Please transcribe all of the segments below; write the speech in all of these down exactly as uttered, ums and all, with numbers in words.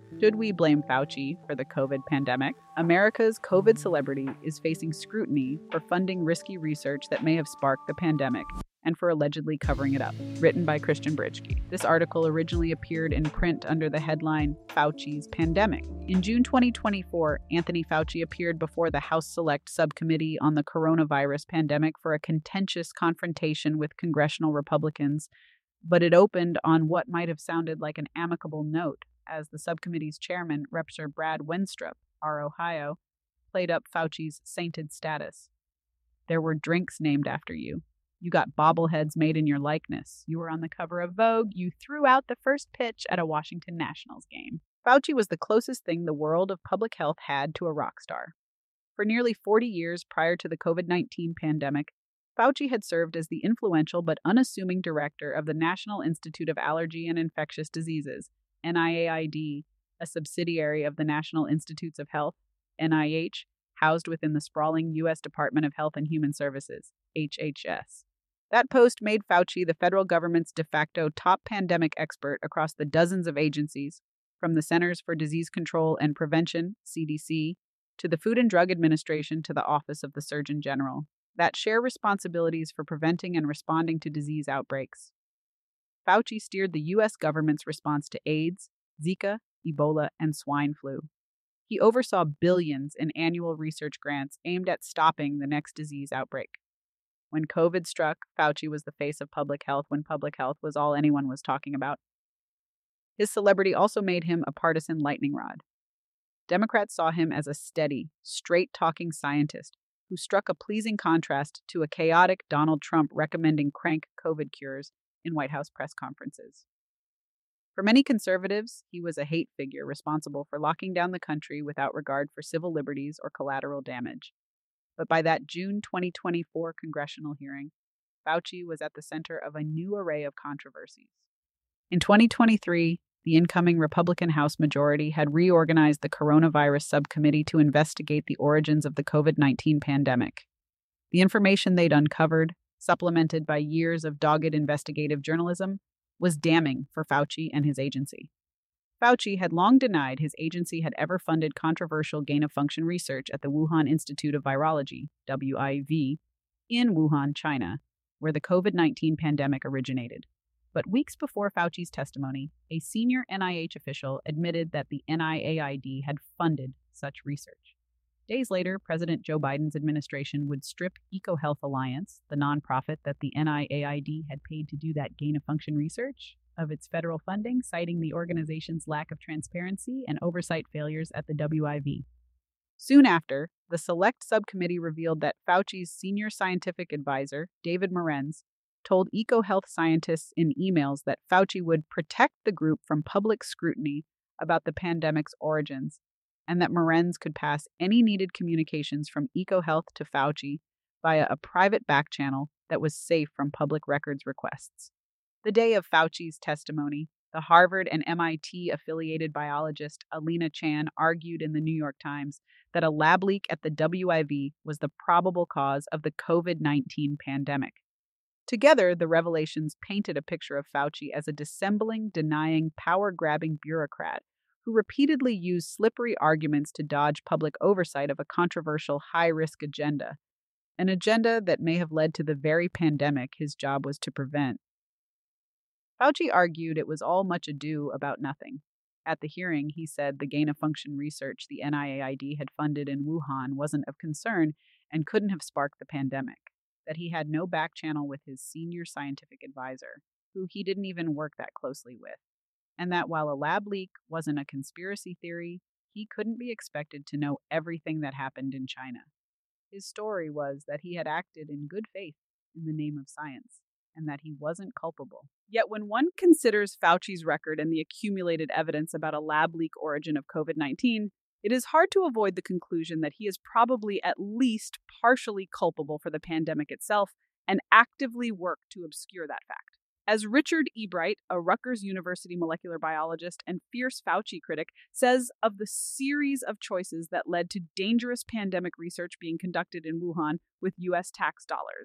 Should we blame Fauci for the COVID pandemic? America's COVID celebrity is facing scrutiny for funding risky research that may have sparked the pandemic and for allegedly covering it up. Written by Christian Britschke. This article originally appeared in print under the headline Fauci's Pandemic. In June twenty twenty-four, Anthony Fauci appeared before the House Select Subcommittee on the Coronavirus Pandemic for a contentious confrontation with congressional Republicans, but it opened on what might have sounded like an amicable note, as the subcommittee's chairman, Representative Brad Wenstrup, R. Ohio, played up Fauci's sainted status. There were drinks named after you. You got bobbleheads made in your likeness. You were on the cover of Vogue. You threw out the first pitch at a Washington Nationals game. Fauci was the closest thing the world of public health had to a rock star. For nearly forty years prior to the COVID nineteen pandemic, Fauci had served as the influential but unassuming director of the National Institute of Allergy and Infectious Diseases, N I A I D, a subsidiary of the National Institutes of Health, N I H, housed within the sprawling U S Department of Health and Human Services, H H S. That post made Fauci the federal government's de facto top pandemic expert across the dozens of agencies, from the Centers for Disease Control and Prevention, C D C, to the Food and Drug Administration to the Office of the Surgeon General, that share responsibilities for preventing and responding to disease outbreaks. Fauci steered the U S government's response to AIDS, Zika, Ebola, and swine flu. He oversaw billions in annual research grants aimed at stopping the next disease outbreak. When COVID struck, Fauci was the face of public health when public health was all anyone was talking about. His celebrity also made him a partisan lightning rod. Democrats saw him as a steady, straight-talking scientist who struck a pleasing contrast to a chaotic Donald Trump recommending crank COVID cures in White House press conferences. For many conservatives, he was a hate figure responsible for locking down the country without regard for civil liberties or collateral damage. But by that June twenty twenty-four congressional hearing, Fauci was at the center of a new array of controversies. In twenty twenty-three, the incoming Republican House majority had reorganized the Coronavirus Subcommittee to investigate the origins of the COVID nineteen pandemic. The information they'd uncovered, supplemented by years of dogged investigative journalism, was damning for Fauci and his agency. Fauci had long denied his agency had ever funded controversial gain-of-function research at the Wuhan Institute of Virology, W I V, in Wuhan, China, where the COVID nineteen pandemic originated. But weeks before Fauci's testimony, a senior N I H official admitted that the N I A I D had funded such research. Days later, President Joe Biden's administration would strip EcoHealth Alliance, the nonprofit that the N I A I D had paid to do that gain-of-function research, of its federal funding, citing the organization's lack of transparency and oversight failures at the W I V. Soon after, the Select Subcommittee revealed that Fauci's senior scientific advisor, David Marentz, told EcoHealth scientists in emails that Fauci would protect the group from public scrutiny about the pandemic's origins, and that Marentz could pass any needed communications from EcoHealth to Fauci via a private back channel that was safe from public records requests. The day of Fauci's testimony, the Harvard and M I T-affiliated biologist Alina Chan argued in the New York Times that a lab leak at the W I V was the probable cause of the COVID nineteen pandemic. Together, the revelations painted a picture of Fauci as a dissembling, denying, power-grabbing bureaucrat who repeatedly used slippery arguments to dodge public oversight of a controversial high-risk agenda, an agenda that may have led to the very pandemic his job was to prevent. Fauci argued it was all much ado about nothing. At the hearing, he said the gain-of-function research the N I A I D had funded in Wuhan wasn't of concern and couldn't have sparked the pandemic, that he had no back channel with his senior scientific advisor, who he didn't even work that closely with, and that while a lab leak wasn't a conspiracy theory, he couldn't be expected to know everything that happened in China. His story was that he had acted in good faith in the name of science, and that he wasn't culpable. Yet when one considers Fauci's record and the accumulated evidence about a lab leak origin of COVID nineteen, it is hard to avoid the conclusion that he is probably at least partially culpable for the pandemic itself and actively worked to obscure that fact. As Richard Ebright, a Rutgers University molecular biologist and fierce Fauci critic, says of the series of choices that led to dangerous pandemic research being conducted in Wuhan with U S tax dollars,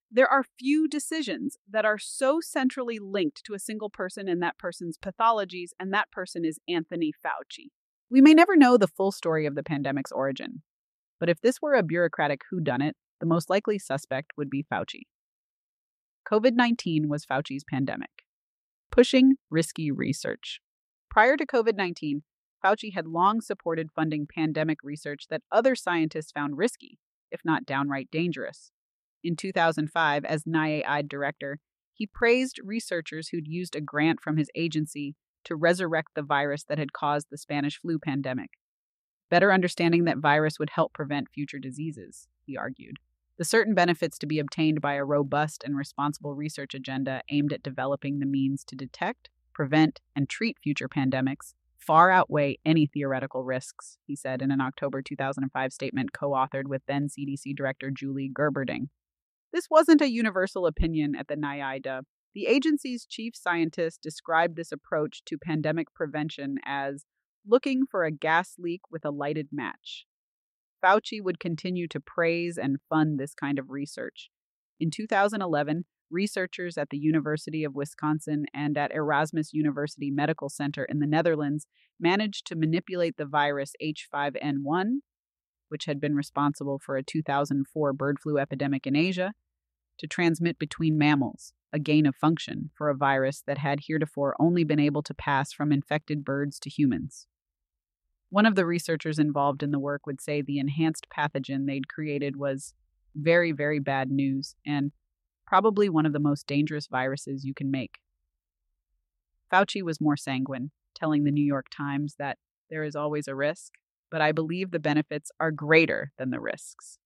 There are few decisions that are so centrally linked to a single person and that person's pathologies, and that person is Anthony Fauci. We may never know the full story of the pandemic's origin, but if this were a bureaucratic whodunit, the most likely suspect would be Fauci. COVID nineteen was Fauci's pandemic. Pushing risky research. Prior to COVID nineteen, Fauci had long supported funding pandemic research that other scientists found risky, if not downright dangerous. In two thousand five, as NIAID director, he praised researchers who'd used a grant from his agency to resurrect the virus that had caused the Spanish flu pandemic. Better understanding that virus would help prevent future diseases, he argued. The certain benefits to be obtained by a robust and responsible research agenda aimed at developing the means to detect, prevent, and treat future pandemics far outweigh any theoretical risks, he said in an October two thousand five statement co-authored with then C D C Director Julie Gerberding. This wasn't a universal opinion at the NIAID. The agency's chief scientist described this approach to pandemic prevention as looking for a gas leak with a lighted match. Fauci would continue to praise and fund this kind of research. In two thousand eleven, researchers at the University of Wisconsin and at Erasmus University Medical Center in the Netherlands managed to manipulate the virus H five N one, which had been responsible for a two thousand four bird flu epidemic in Asia, to transmit between mammals, a gain of function for a virus that had heretofore only been able to pass from infected birds to humans. One of the researchers involved in the work would say the enhanced pathogen they'd created was very, very bad news and probably one of the most dangerous viruses you can make. Fauci was more sanguine, telling the New York Times that there is always a risk, but I believe the benefits are greater than the risks.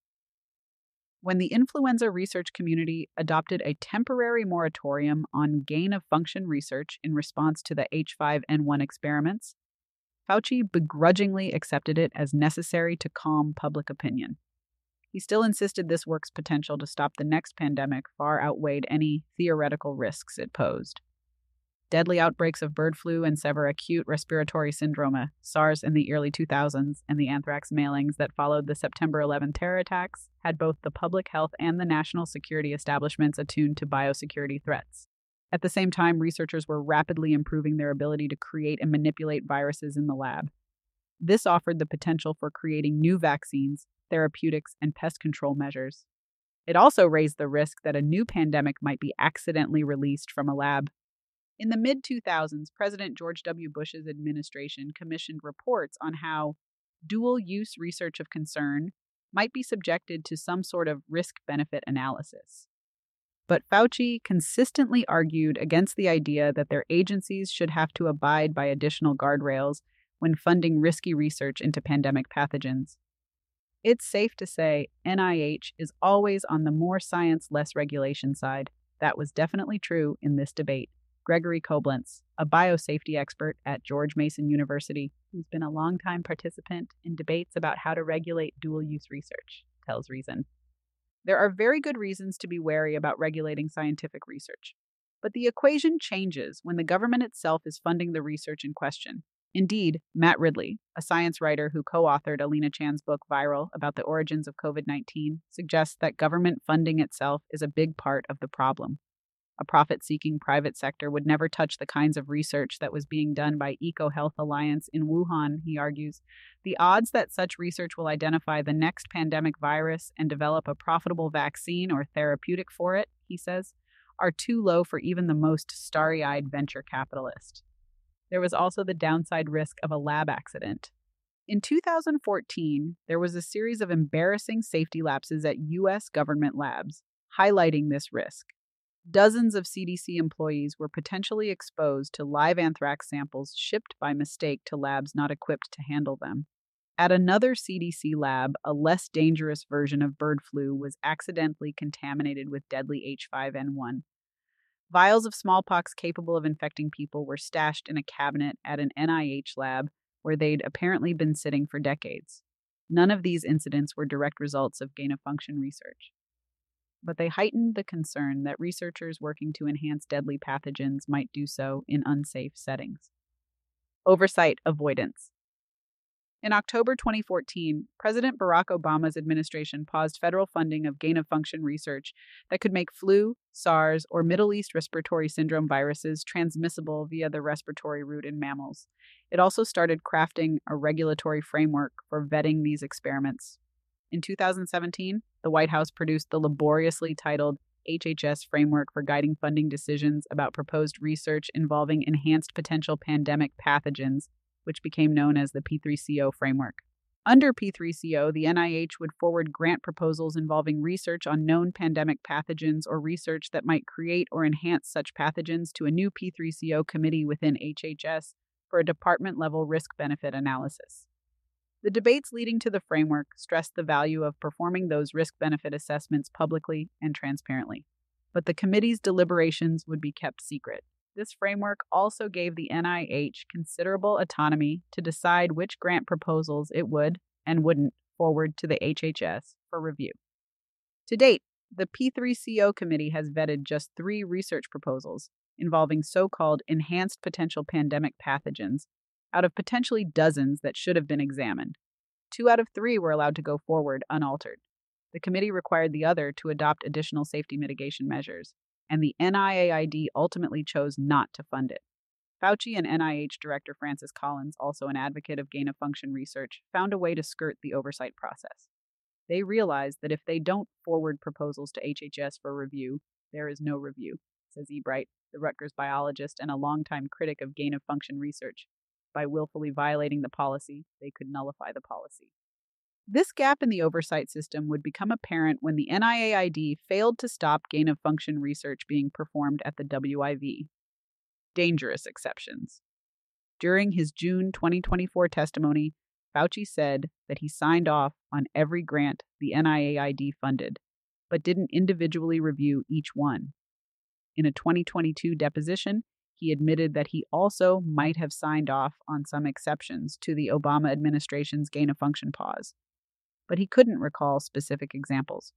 When the influenza research community adopted a temporary moratorium on gain-of-function research in response to the H five N one experiments, Fauci begrudgingly accepted it as necessary to calm public opinion. He still insisted this work's potential to stop the next pandemic far outweighed any theoretical risks it posed. Deadly outbreaks of bird flu and severe acute respiratory syndrome, SARS in the early two thousands, and the anthrax mailings that followed the September eleventh terror attacks had both the public health and the national security establishments attuned to biosecurity threats. At the same time, researchers were rapidly improving their ability to create and manipulate viruses in the lab. This offered the potential for creating new vaccines, therapeutics, and pest control measures. It also raised the risk that a new pandemic might be accidentally released from a lab. In the mid two thousands, President George W. Bush's administration commissioned reports on how dual-use research of concern might be subjected to some sort of risk-benefit analysis. But Fauci consistently argued against the idea that their agencies should have to abide by additional guardrails when funding risky research into pandemic pathogens. It's safe to say N I H is always on the more science, less regulation side. That was definitely true in this debate. Gregory Koblenz, a biosafety expert at George Mason University, who's been a longtime participant in debates about how to regulate dual-use research, tells Reason. There are very good reasons to be wary about regulating scientific research, but the equation changes when the government itself is funding the research in question. Indeed, Matt Ridley, a science writer who co-authored Alina Chan's book Viral about the origins of COVID nineteen, suggests that government funding itself is a big part of the problem. A profit-seeking private sector would never touch the kinds of research that was being done by EcoHealth Alliance in Wuhan, he argues. The odds that such research will identify the next pandemic virus and develop a profitable vaccine or therapeutic for it, he says, are too low for even the most starry-eyed venture capitalist. There was also the downside risk of a lab accident. In two thousand fourteen, there was a series of embarrassing safety lapses at U S government labs, highlighting this risk. Dozens of C D C employees were potentially exposed to live anthrax samples shipped by mistake to labs not equipped to handle them. At another C D C lab, a less dangerous version of bird flu was accidentally contaminated with deadly H five N one. Vials of smallpox capable of infecting people were stashed in a cabinet at an N I H lab where they'd apparently been sitting for decades. None of these incidents were direct results of gain-of-function research, but they heightened the concern that researchers working to enhance deadly pathogens might do so in unsafe settings. Oversight avoidance. In October twenty fourteen, President Barack Obama's administration paused federal funding of gain-of-function research that could make flu, SARS, or Middle East respiratory syndrome viruses transmissible via the respiratory route in mammals. It also started crafting a regulatory framework for vetting these experiments. In two thousand seventeen, the White House produced the laboriously titled H H S Framework for Guiding Funding Decisions about Proposed Research Involving Enhanced Potential Pandemic Pathogens, which became known as the P three C O framework. Under P three C O, the N I H would forward grant proposals involving research on known pandemic pathogens or research that might create or enhance such pathogens to a new P three C O committee within H H S for a department-level risk-benefit analysis. The debates leading to the framework stressed the value of performing those risk-benefit assessments publicly and transparently, but the committee's deliberations would be kept secret. This framework also gave the N I H considerable autonomy to decide which grant proposals it would and wouldn't forward to the H H S for review. To date, the P three C O committee has vetted just three research proposals involving so-called enhanced potential pandemic pathogens out of potentially dozens that should have been examined. Two out of three were allowed to go forward unaltered. The committee required the other to adopt additional safety mitigation measures, and the N I A I D ultimately chose not to fund it. Fauci and N I H Director Francis Collins, also an advocate of gain-of-function research, found a way to skirt the oversight process. They realized that if they don't forward proposals to H H S for review, there is no review, says E. Bright, the Rutgers biologist and a longtime critic of gain-of-function research. By willfully violating the policy, they could nullify the policy. This gap in the oversight system would become apparent when the N I A I D failed to stop gain-of-function research being performed at the W I V. Dangerous exceptions. During his June twenty twenty-four testimony, Fauci said that he signed off on every grant the N I A I D funded, but didn't individually review each one. In a twenty twenty-two deposition, he admitted that he also might have signed off on some exceptions to the Obama administration's gain-of-function pause, but he couldn't recall specific examples.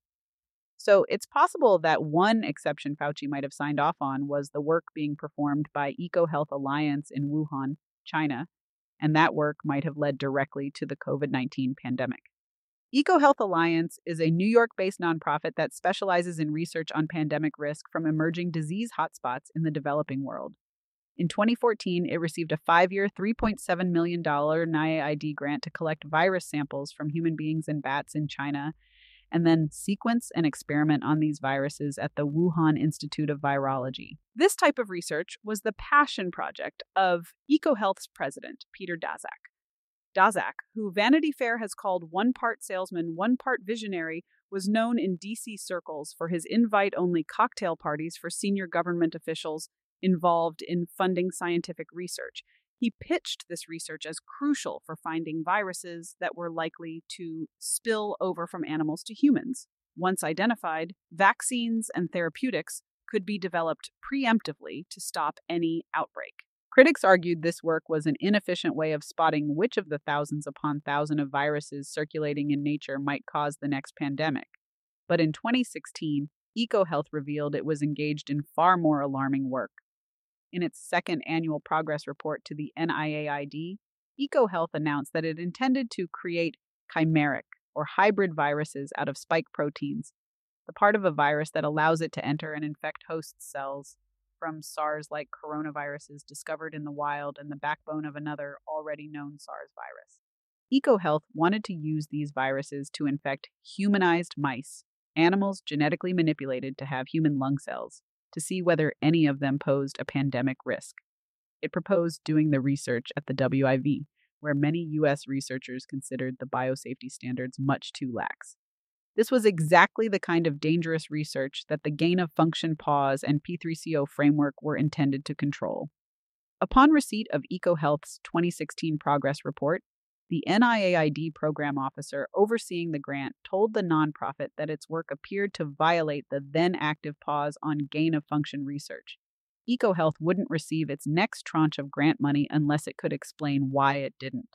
So it's possible that one exception Fauci might have signed off on was the work being performed by EcoHealth Alliance in Wuhan, China, and that work might have led directly to the COVID nineteen pandemic. EcoHealth Alliance is a New York-based nonprofit that specializes in research on pandemic risk from emerging disease hotspots in the developing world. In twenty fourteen, it received a five-year, three point seven million dollars N I A I D grant to collect virus samples from human beings and bats in China, and then sequence and experiment on these viruses at the Wuhan Institute of Virology. This type of research was the passion project of EcoHealth's president, Peter Daszak. Daszak, who Vanity Fair has called one part salesman, one part visionary, was known in D C circles for his invite-only cocktail parties for senior government officials involved in funding scientific research. He pitched this research as crucial for finding viruses that were likely to spill over from animals to humans. Once identified, vaccines and therapeutics could be developed preemptively to stop any outbreak. Critics argued this work was an inefficient way of spotting which of the thousands upon thousands of viruses circulating in nature might cause the next pandemic. But in twenty sixteen, EcoHealth revealed it was engaged in far more alarming work. In its second annual progress report to the N I A I D, EcoHealth announced that it intended to create chimeric, or hybrid viruses out of spike proteins, the part of a virus that allows it to enter and infect host cells, from SARS-like coronaviruses discovered in the wild and the backbone of another already known SARS virus. EcoHealth wanted to use these viruses to infect humanized mice, animals genetically manipulated to have human lung cells, to see whether any of them posed a pandemic risk. It proposed doing the research at the W I V, where many U S researchers considered the biosafety standards much too lax. This was exactly the kind of dangerous research that the gain-of-function pause and P three C O framework were intended to control. Upon receipt of EcoHealth's twenty sixteen progress report, the N I A I D program officer overseeing the grant told the nonprofit that its work appeared to violate the then-active pause on gain-of-function research. EcoHealth wouldn't receive its next tranche of grant money unless it could explain why it didn't.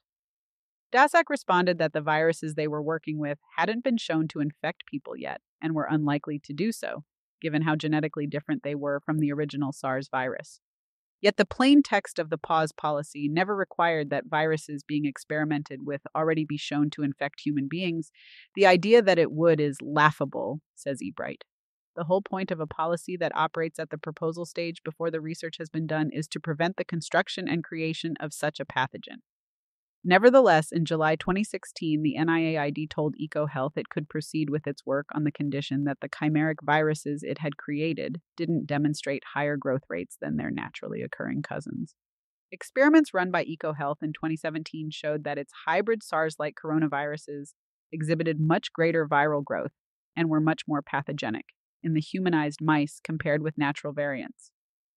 Daszak responded that the viruses they were working with hadn't been shown to infect people yet and were unlikely to do so, given how genetically different they were from the original SARS virus. Yet the plain text of the pause policy never required that viruses being experimented with already be shown to infect human beings. The idea that it would is laughable, says Ebright. The whole point of a policy that operates at the proposal stage before the research has been done is to prevent the construction and creation of such a pathogen. Nevertheless, in July twenty sixteen, the N I A I D told EcoHealth it could proceed with its work on the condition that the chimeric viruses it had created didn't demonstrate higher growth rates than their naturally occurring cousins. Experiments run by EcoHealth in twenty seventeen showed that its hybrid SARS-like coronaviruses exhibited much greater viral growth and were much more pathogenic in the humanized mice compared with natural variants.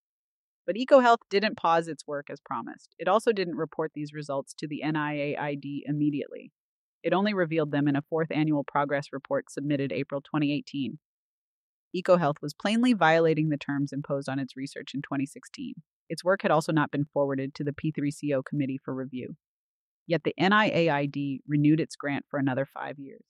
But EcoHealth didn't pause its work as promised. It also didn't report these results to the N I A I D immediately. It only revealed them in a fourth annual progress report submitted April twenty eighteen. EcoHealth was plainly violating the terms imposed on its research in twenty sixteen. Its work had also not been forwarded to the P three C O committee for review. Yet the N I A I D renewed its grant for another five years.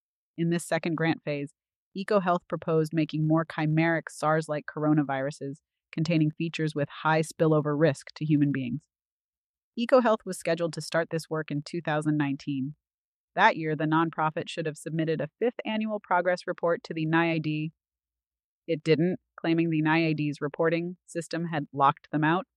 In this second grant phase, EcoHealth proposed making more chimeric SARS-like coronaviruses containing features with high spillover risk to human beings. EcoHealth was scheduled to start this work in two thousand nineteen. That year, the nonprofit should have submitted a fifth annual progress report to the N I A I D. It didn't, claiming the N I A I D's reporting system had locked them out,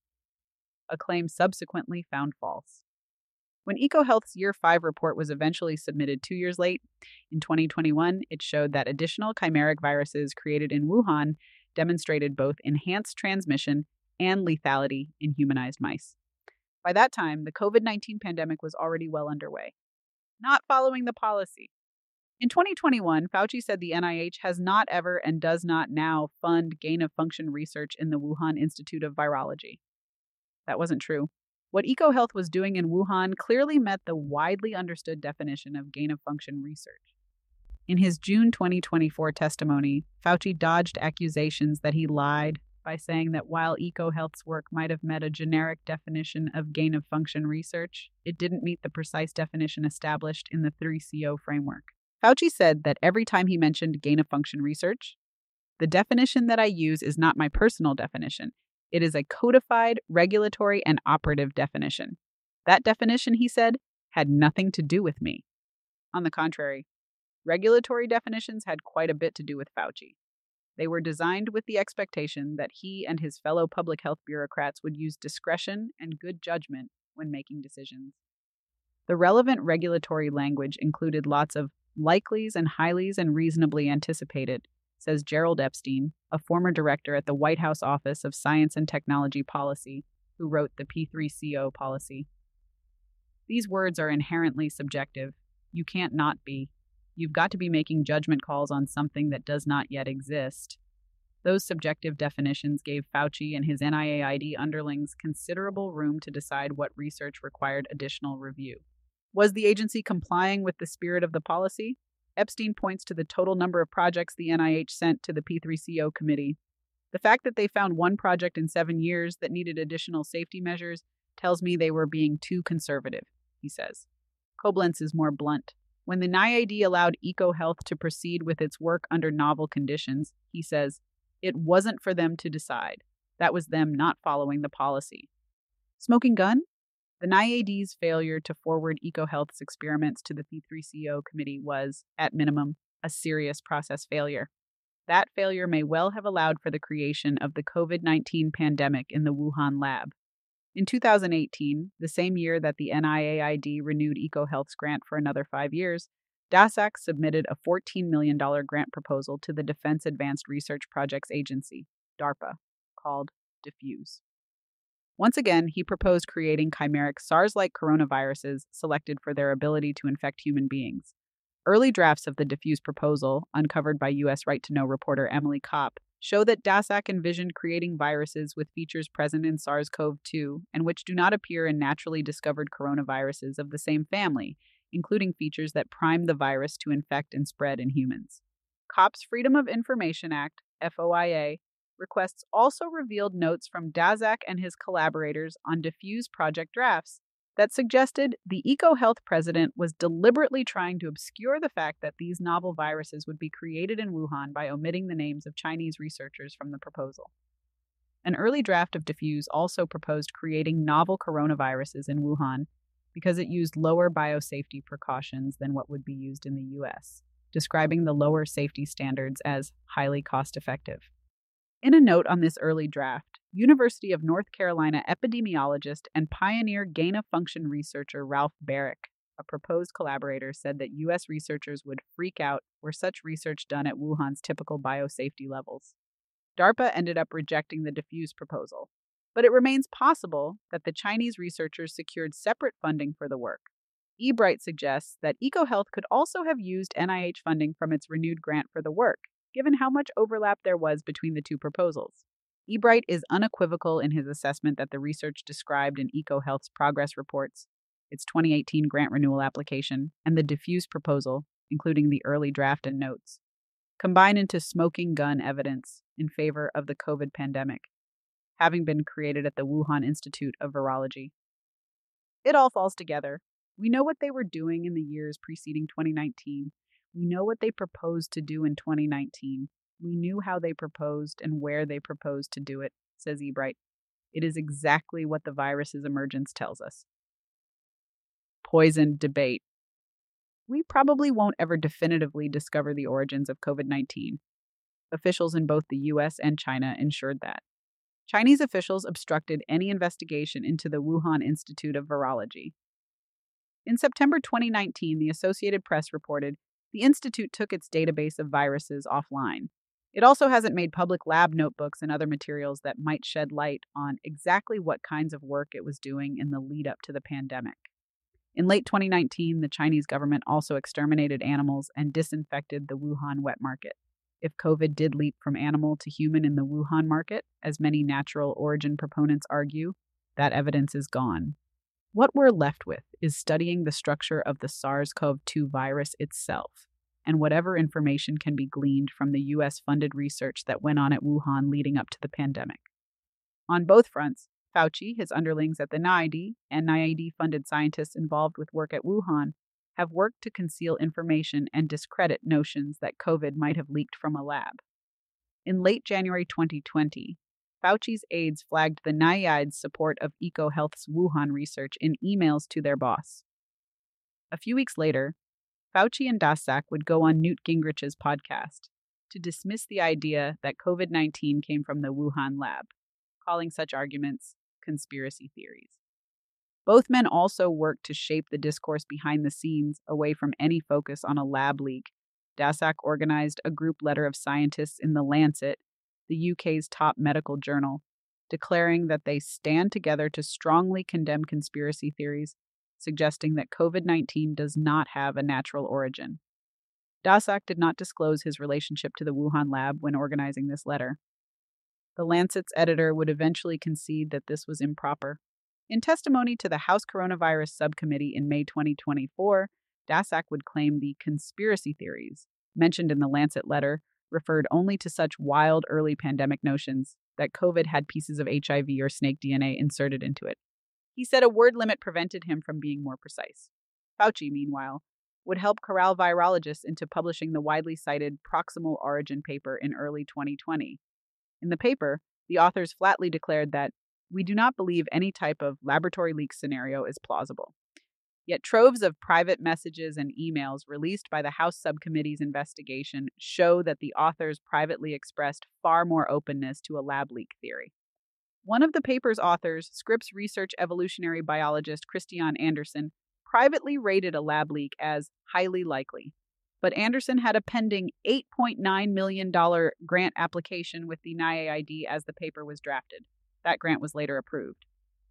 a claim subsequently found false. When EcoHealth's Year five report was eventually submitted two years late, in twenty twenty-one, it showed that additional chimeric viruses created in Wuhan demonstrated both enhanced transmission and lethality in humanized mice. By that time, the COVID nineteen pandemic was already well underway. Not following the policy. In twenty twenty-one, Fauci said the N I H has not ever and does not now fund gain-of-function research in the Wuhan Institute of Virology. That wasn't true. What EcoHealth was doing in Wuhan clearly met the widely understood definition of gain-of-function research. In his June twenty twenty-four testimony, Fauci dodged accusations that he lied by saying that while EcoHealth's work might have met a generic definition of gain-of-function research, it didn't meet the precise definition established in the three C O framework. Fauci said that every time he mentioned gain-of-function research, the definition that I use is not my personal definition. It is a codified, regulatory, and operative definition. That definition, he said, had nothing to do with me. On the contrary, regulatory definitions had quite a bit to do with Fauci. They were designed with the expectation that he and his fellow public health bureaucrats would use discretion and good judgment when making decisions. The relevant regulatory language included lots of likelies and highlys and reasonably anticipated, says Gerald Epstein, a former director at the White House Office of Science and Technology Policy, who wrote the P three C O policy. These words are inherently subjective. You can't not be. You've got to be making judgment calls on something that does not yet exist. Those subjective definitions gave Fauci and his N I A I D underlings considerable room to decide what research required additional review. Was the agency complying with the spirit of the policy? Epstein points to the total number of projects the N I H sent to the P three C O committee. The fact that they found one project in seven years that needed additional safety measures tells me they were being too conservative, he says. Koblenz is more blunt. When the N I A I D allowed EcoHealth to proceed with its work under novel conditions, he says, it wasn't for them to decide. That was them not following the policy. Smoking gun? The N I A I D's failure to forward EcoHealth's experiments to the P three C O committee was, at minimum, a serious process failure. That failure may well have allowed for the creation of the COVID nineteen pandemic in the Wuhan lab. In two thousand eighteen, the same year that the N I A I D renewed EcoHealth's grant for another five years, DASAC submitted a fourteen million dollars grant proposal to the Defense Advanced Research Projects Agency, DARPA, called DEFUSE. Once again, he proposed creating chimeric SARS-like coronaviruses selected for their ability to infect human beings. Early drafts of the DEFUSE proposal, uncovered by U S Right to Know reporter Emily Kopp, show that DASAC envisioned creating viruses with features present in SARS-C o V two and which do not appear in naturally discovered coronaviruses of the same family, including features that prime the virus to infect and spread in humans. Kopp's Freedom of Information Act, F O I A, requests also revealed notes from DASAC and his collaborators on DEFUSE project drafts that suggested the EcoHealth president was deliberately trying to obscure the fact that these novel viruses would be created in Wuhan by omitting the names of Chinese researchers from the proposal. An early draft of Diffuse also proposed creating novel coronaviruses in Wuhan because it used lower biosafety precautions than what would be used in the U S, describing the lower safety standards as highly cost-effective. In a note on this early draft, University of North Carolina epidemiologist and pioneer gain-of-function researcher Ralph Barrick, a proposed collaborator, said that U S researchers would freak out were such research done at Wuhan's typical biosafety levels. DARPA ended up rejecting the Diffuse proposal, but it remains possible that the Chinese researchers secured separate funding for the work. eBright suggests that EcoHealth could also have used N I H funding from its renewed grant for the work, given how much overlap there was between the two proposals. eBright is unequivocal in his assessment that the research described in EcoHealth's progress reports, its twenty eighteen grant renewal application, and the Diffuse proposal, including the early draft and notes, combine into smoking gun evidence in favor of the COVID pandemic, having been created at the Wuhan Institute of Virology. It all falls together. We know what they were doing in the years preceding twenty nineteen. We know what they proposed to do in twenty nineteen. We knew how they proposed and where they proposed to do it, says eBright. It is exactly what the virus's emergence tells us. Poisoned debate. We probably won't ever definitively discover the origins of COVID nineteen. Officials in both the U S and China ensured that. Chinese officials obstructed any investigation into the Wuhan Institute of Virology. In September twenty nineteen, the Associated Press reported the institute took its database of viruses offline. It also hasn't made public lab notebooks and other materials that might shed light on exactly what kinds of work it was doing in the lead up to the pandemic. In late twenty nineteen, the Chinese government also exterminated animals and disinfected the Wuhan wet market. If COVID did leap from animal to human in the Wuhan market, as many natural origin proponents argue, that evidence is gone. What we're left with is studying the structure of the SARS-C o V two virus itself, and whatever information can be gleaned from the U S-funded research that went on at Wuhan leading up to the pandemic. On both fronts, Fauci, his underlings at the N I A I D, and N I A I D-funded scientists involved with work at Wuhan have worked to conceal information and discredit notions that COVID might have leaked from a lab. In late January twenty twenty, Fauci's aides flagged the N I A I D's support of EcoHealth's Wuhan research in emails to their boss. A few weeks later, Fauci and Daszak would go on Newt Gingrich's podcast to dismiss the idea that COVID nineteen came from the Wuhan lab, calling such arguments conspiracy theories. Both men also worked to shape the discourse behind the scenes away from any focus on a lab leak. Daszak organized a group letter of scientists in The Lancet, the U K's top medical journal, declaring that they stand together to strongly condemn conspiracy theories, suggesting that COVID nineteen does not have a natural origin. Daszak did not disclose his relationship to the Wuhan lab when organizing this letter. The Lancet's editor would eventually concede that this was improper. In testimony to the House Coronavirus Subcommittee in May twenty twenty-four, Daszak would claim the conspiracy theories mentioned in the Lancet letter referred only to such wild early pandemic notions that COVID had pieces of H I V or snake D N A inserted into it. He said a word limit prevented him from being more precise. Fauci, meanwhile, would help corral virologists into publishing the widely cited Proximal Origin paper in early twenty twenty. In the paper, the authors flatly declared that we do not believe any type of laboratory leak scenario is plausible. Yet troves of private messages and emails released by the House Subcommittee's investigation show that the authors privately expressed far more openness to a lab leak theory. One of the paper's authors, Scripps research evolutionary biologist Christian Anderson, privately rated a lab leak as highly likely. But Anderson had a pending eight point nine million dollars grant application with the N I A I D as the paper was drafted. That grant was later approved.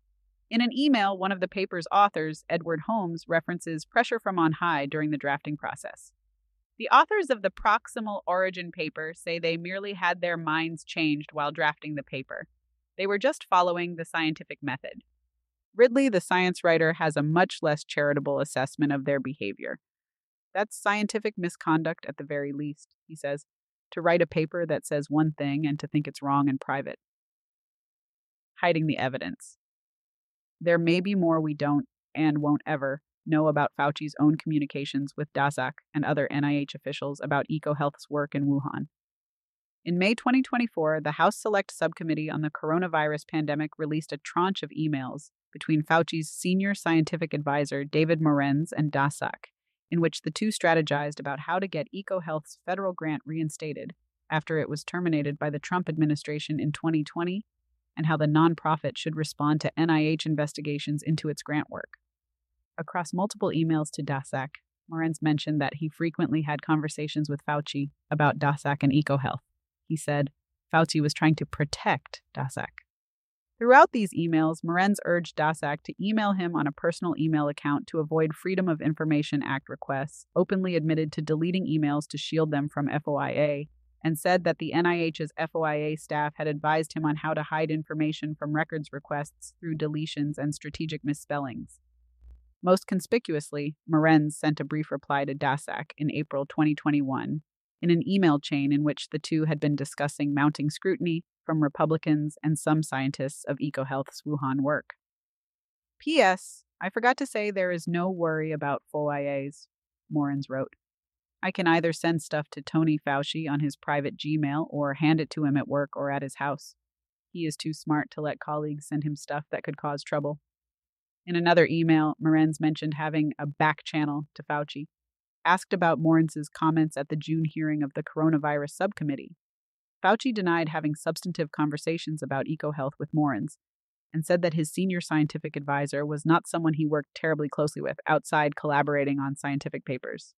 In an email, one of the paper's authors, Edward Holmes, references pressure from on high during the drafting process. The authors of the Proximal Origin paper say they merely had their minds changed while drafting the paper. They were just following the scientific method. Ridley, the science writer, has a much less charitable assessment of their behavior. That's scientific misconduct at the very least, he says, to write a paper that says one thing and to think it's wrong in private. Hiding the evidence. There may be more we don't, and won't ever, know about Fauci's own communications with Daszak and other N I H officials about EcoHealth's work in Wuhan. In May twenty twenty-four, the House Select Subcommittee on the Coronavirus Pandemic released a tranche of emails between Fauci's senior scientific advisor, David Morenz, and Daszak, in which the two strategized about how to get EcoHealth's federal grant reinstated after it was terminated by the Trump administration in twenty twenty, and how the nonprofit should respond to N I H investigations into its grant work. Across multiple emails to Daszak, Morenz mentioned that he frequently had conversations with Fauci about Daszak and EcoHealth. He said Fauci was trying to protect Daszak. Throughout these emails, Morenz urged Daszak to email him on a personal email account to avoid Freedom of Information Act requests, openly admitted to deleting emails to shield them from F O I A, and said that the N I H's F O I A staff had advised him on how to hide information from records requests through deletions and strategic misspellings. Most conspicuously, Morenz sent a brief reply to Daszak in April twenty twenty-one in an email chain in which the two had been discussing mounting scrutiny from Republicans and some scientists of EcoHealth's Wuhan work. P S. I forgot to say there is no worry about F O I As, Morenz wrote. I can either send stuff to Tony Fauci on his private Gmail or hand it to him at work or at his house. He is too smart to let colleagues send him stuff that could cause trouble. In another email, Morenz mentioned having a back channel to Fauci. Asked about Morenz's comments at the June hearing of the Coronavirus Subcommittee, Fauci denied having substantive conversations about EcoHealth with Morenz and said that his senior scientific advisor was not someone he worked terribly closely with outside collaborating on scientific papers.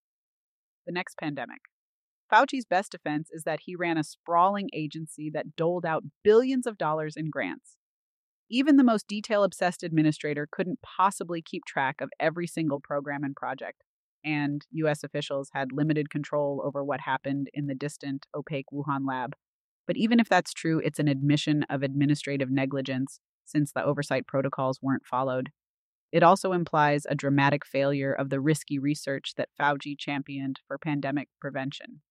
The next pandemic. Fauci's best defense is that he ran a sprawling agency that doled out billions of dollars in grants. Even the most detail-obsessed administrator couldn't possibly keep track of every single program and project, and U S officials had limited control over what happened in the distant, opaque Wuhan lab. But even if that's true, it's an admission of administrative negligence, since the oversight protocols weren't followed. It also implies a dramatic failure of the risky research that Fauci championed for pandemic prevention.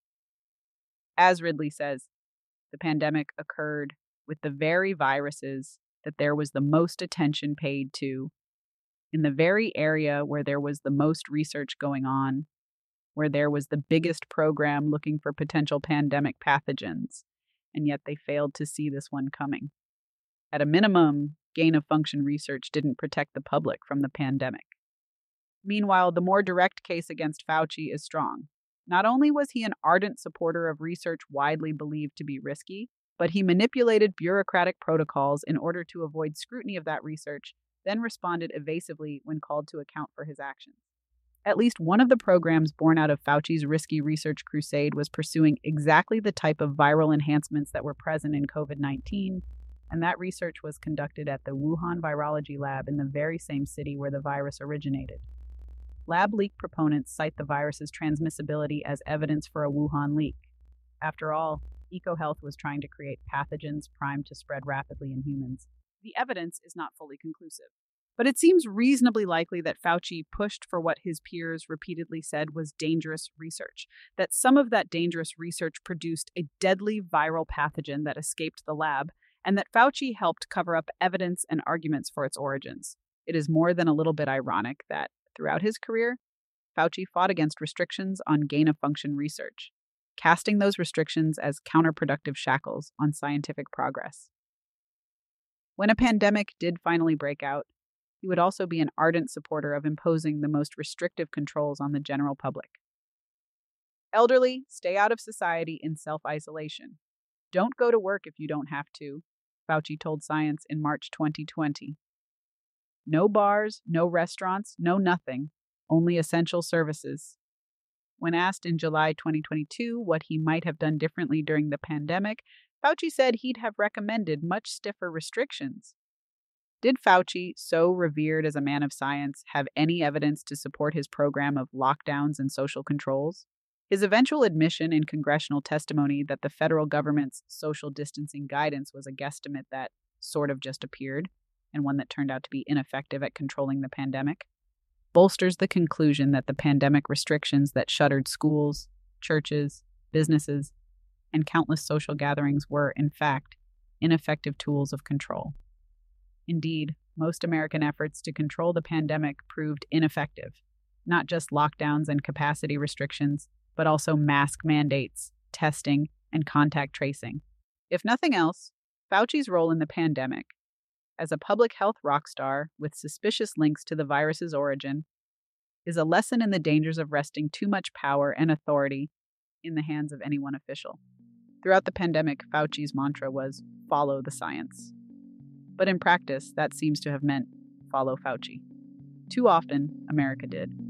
As Ridley says, the pandemic occurred with the very viruses that there was the most attention paid to, in the very area where there was the most research going on, where there was the biggest program looking for potential pandemic pathogens, and yet they failed to see this one coming. At a minimum, gain-of-function research didn't protect the public from the pandemic. Meanwhile, the more direct case against Fauci is strong. Not only was he an ardent supporter of research widely believed to be risky, but he manipulated bureaucratic protocols in order to avoid scrutiny of that research, then responded evasively when called to account for his actions. At least one of the programs born out of Fauci's risky research crusade was pursuing exactly the type of viral enhancements that were present in COVID nineteen, and that research was conducted at the Wuhan Virology Lab in the very same city where the virus originated. Lab leak proponents cite the virus's transmissibility as evidence for a Wuhan leak. After all, EcoHealth was trying to create pathogens primed to spread rapidly in humans. The evidence is not fully conclusive, but it seems reasonably likely that Fauci pushed for what his peers repeatedly said was dangerous research, that some of that dangerous research produced a deadly viral pathogen that escaped the lab, and that Fauci helped cover up evidence and arguments for its origins. It is more than a little bit ironic that, throughout his career, Fauci fought against restrictions on gain-of-function research, casting those restrictions as counterproductive shackles on scientific progress. When a pandemic did finally break out, he would also be an ardent supporter of imposing the most restrictive controls on the general public. Elderly, stay out of society in self-isolation. Don't go to work if you don't have to, Fauci told Science in March twenty twenty. No bars, no restaurants, no nothing, only essential services. When asked in July twenty twenty-two what he might have done differently during the pandemic, Fauci said he'd have recommended much stiffer restrictions. Did Fauci, so revered as a man of science, have any evidence to support his program of lockdowns and social controls? His eventual admission in congressional testimony that the federal government's social distancing guidance was a guesstimate that sort of just appeared, and one that turned out to be ineffective at controlling the pandemic, bolsters the conclusion that the pandemic restrictions that shuttered schools, churches, businesses, and countless social gatherings were, in fact, ineffective tools of control. Indeed, most American efforts to control the pandemic proved ineffective, not just lockdowns and capacity restrictions, but also mask mandates, testing, and contact tracing. If nothing else, Fauci's role in the pandemic, as a public health rock star with suspicious links to the virus's origin, is a lesson in the dangers of resting too much power and authority in the hands of any one official. Throughout the pandemic, Fauci's mantra was follow the science. But in practice, that seems to have meant follow Fauci. Too often, America did.